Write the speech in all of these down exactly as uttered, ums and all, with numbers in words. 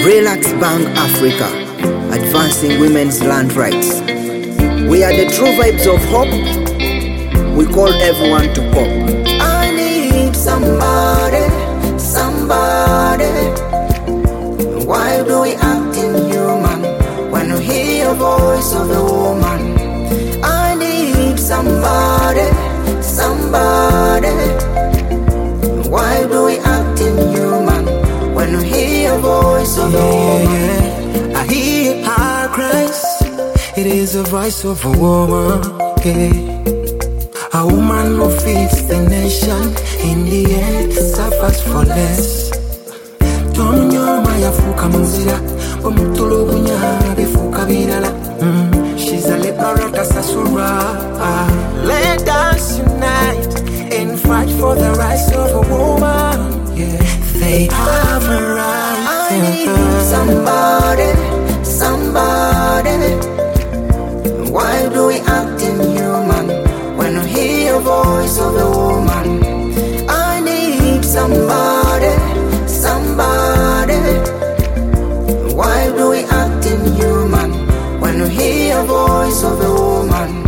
Relax Bang Africa, advancing women's land rights. We are the true vibes of hope. We call everyone to cope. I need somebody, somebody. Why do we act inhuman when we hear the voice of a woman? I need somebody, somebody. Why do we act inhuman when we hear the voice of a woman? Yeah, yeah. I hear her cries. It is the voice of a woman. Yeah. A woman who feeds the nation, in the end suffers for less. Tonyo maya fuka muzira, omutolo bunya bifuka birala. She's a liberata sasura. Let us unite and fight for the rights of a woman. Yeah, they have a right. I need somebody, somebody. Why do we act inhuman when we hear the voice of a woman? I need somebody, somebody. Why do we act inhuman when we hear the voice of a woman?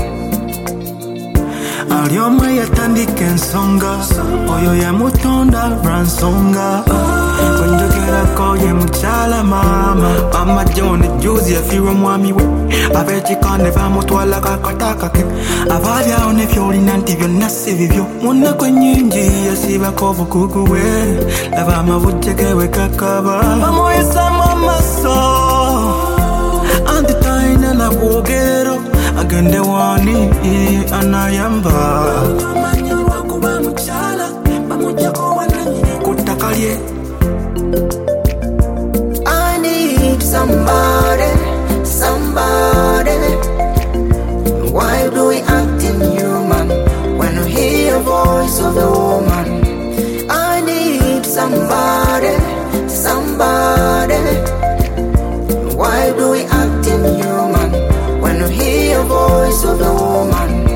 Alioma yatandika ensonga, oyo ye mutonda ransonga. Kwenjogerako ye muchala mama, mama jone juzi yafiwa mwami we. Abechikane bamutwala kakataka ke, abalyawo nebyolina nti byonna si bibyo. Munna kwenyingi yasibako bukugu we, laba amavujje ge we kakaba. Bamuyisaamu amaaso, anti talina na bwogerero. Agende wani anayamba Tomanya wakuba mchala Pamoja kwa wananyine kutakalye. I need somebody, somebody. Why do we act inhuman when we hear the voice of a woman? I need somebody, somebody. Why do we act inhuman when we hear the voice of a woman?